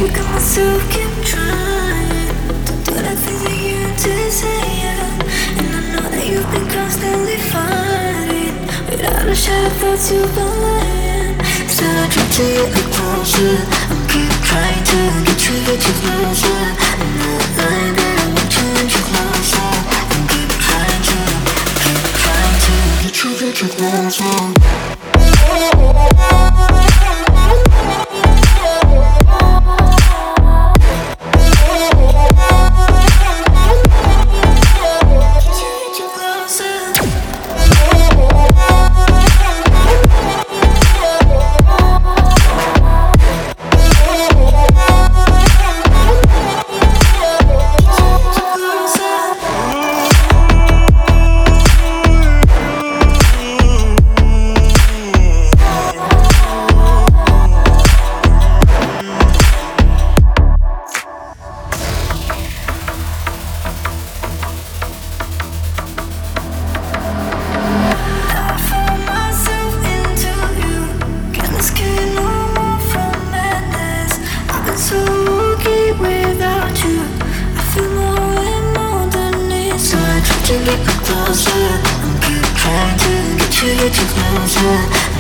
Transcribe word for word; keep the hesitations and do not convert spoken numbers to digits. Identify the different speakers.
Speaker 1: got myself keep trying to do the things that you desire, and I know that you've been constantly fighting without a shadow of thoughts you've been lying. Still I try to get you closer. I keep trying to get you, get you closer. I'm not lying that I want you, want you closer. I keep trying to, keep trying to get you, get you closer. To get closer, I'm keep trying to get you, get you closer.